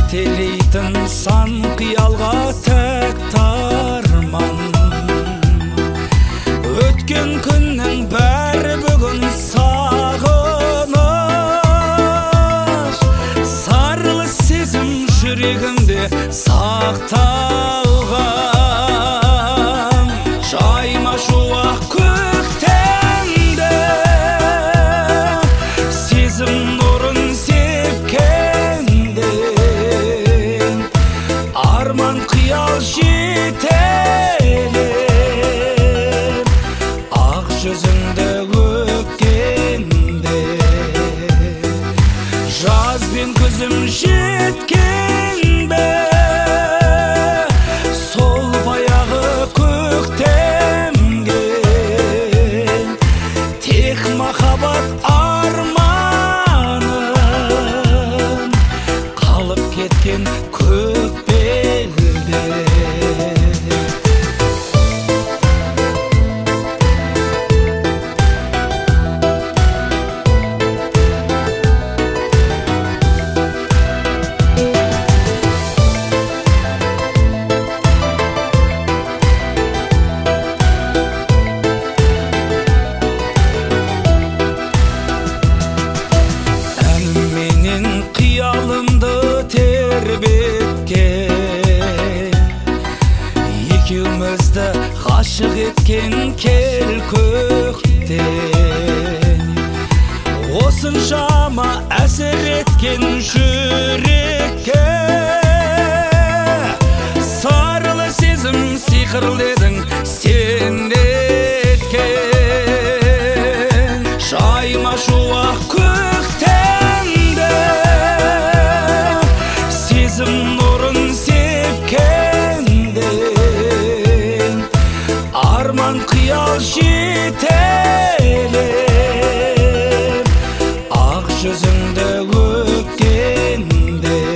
жетелейтін сан қиялға тәк тарман. Өткен күннің бәрі бүгін сағыныш, сарлы сезім жүрегімде сақталған. Жайма шуақ көктемде сезім нұрын сепкенде, арман қиял жетелеп ақ жүзіңді өпкенде. Жаз бен күзім жеткен бе, сол баяғы көктемге. Тек махаббат арманым қалып кеткен көк белде. Қиялымды тербеткен, екеумізді ғашық еткен кел көктен. Осыншама әсер еткен жүрекке, сарлы сезім сиқырлы едің сен еткен. Жайма шуақ көктемде сезім нұрын сепкенде, арман қиял жетелеп ақ жүзіңді өпкенде.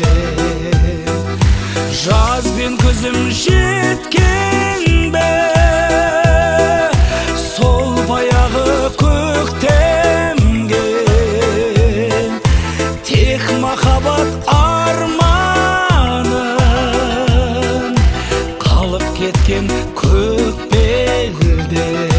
Жаз бен күзім жеткен бе, сол баяғы көктемге. Тек махаббат арманым қалып кеткен көк белде.